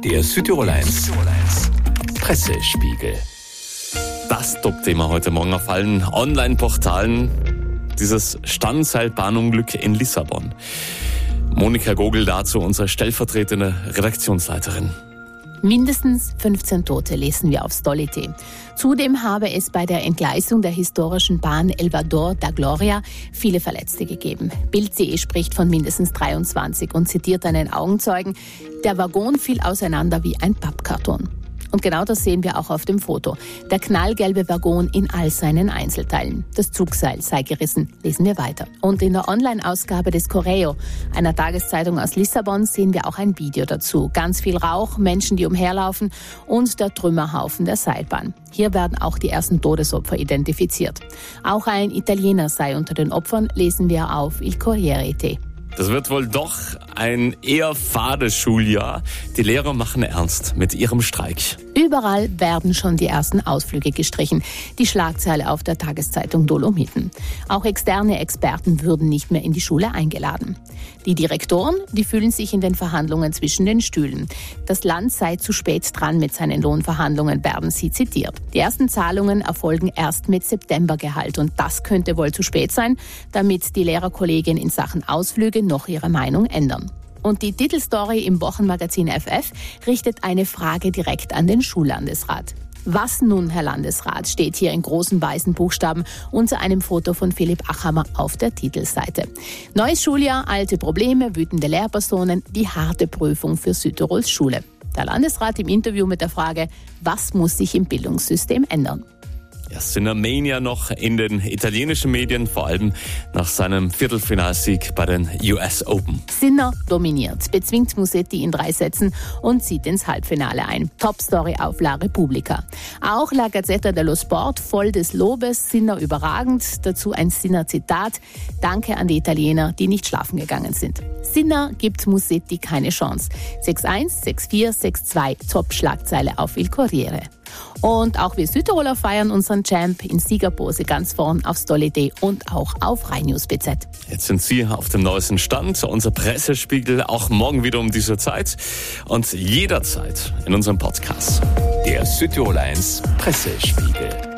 Der Südtirol 1 Pressespiegel. Das Top-Thema heute Morgen auf allen Online-Portalen. Dieses Standseilbahnunglück in Lissabon. Monika Gogel dazu, unsere stellvertretende Redaktionsleiterin. Mindestens 15 Tote lesen wir auf Stolly.de. Zudem habe es bei der Entgleisung der historischen Bahn Elevador da Gloria viele Verletzte gegeben. Bild.de spricht von mindestens 23 und zitiert einen Augenzeugen: Der Waggon fiel auseinander wie ein Pappkarton. Und genau das sehen wir auch auf dem Foto. Der knallgelbe Waggon in all seinen Einzelteilen. Das Zugseil sei gerissen, lesen wir weiter. Und in der Online-Ausgabe des Correio, einer Tageszeitung aus Lissabon, sehen wir auch ein Video dazu. Ganz viel Rauch, Menschen, die umherlaufen und der Trümmerhaufen der Seilbahn. Hier werden auch die ersten Todesopfer identifiziert. Auch ein Italiener sei unter den Opfern, lesen wir auf Il Corriere.it. Das wird wohl doch ein eher fades Schuljahr. Die Lehrer machen ernst mit ihrem Streik. Überall werden schon die ersten Ausflüge gestrichen. Die Schlagzeile auf der Tageszeitung Dolomiten. Auch externe Experten würden nicht mehr in die Schule eingeladen. Die Direktoren, die fühlen sich in den Verhandlungen zwischen den Stühlen. Das Land sei zu spät dran mit seinen Lohnverhandlungen, werden sie zitiert. Die ersten Zahlungen erfolgen erst mit Septembergehalt. Und das könnte wohl zu spät sein, damit die Lehrerkollegien in Sachen Ausflüge noch ihre Meinung ändern. Und die Titelstory im Wochenmagazin FF richtet eine Frage direkt an den Schullandesrat. Was nun, Herr Landesrat, steht hier in großen weißen Buchstaben unter einem Foto von Philipp Achammer auf der Titelseite. Neues Schuljahr, alte Probleme, wütende Lehrpersonen, die harte Prüfung für Südtirols Schule. Der Landesrat im Interview mit der Frage: Was muss sich im Bildungssystem ändern? Ja, Sinner-Mania noch in den italienischen Medien, vor allem nach seinem Viertelfinalsieg bei den US Open. Sinner dominiert, bezwingt Musetti in 3 Sätzen und zieht ins Halbfinale ein. Top-Story auf La Repubblica. Auch La Gazzetta dello Sport voll des Lobes, Sinner überragend. Dazu ein Sinner-Zitat: Danke an die Italiener, die nicht schlafen gegangen sind. Sinner gibt Musetti keine Chance. 6-1, 6-4, 6-2, Top-Schlagzeile auf Il Corriere. Und auch wir Südtiroler feiern unseren Champ in Siegerpose ganz vorn auf Stolly.de und auch auf RheinNews.bz. Jetzt sind Sie auf dem neuesten Stand. Unser Pressespiegel auch morgen wieder um diese Zeit und jederzeit in unserem Podcast. Der Südtirol 1 Pressespiegel.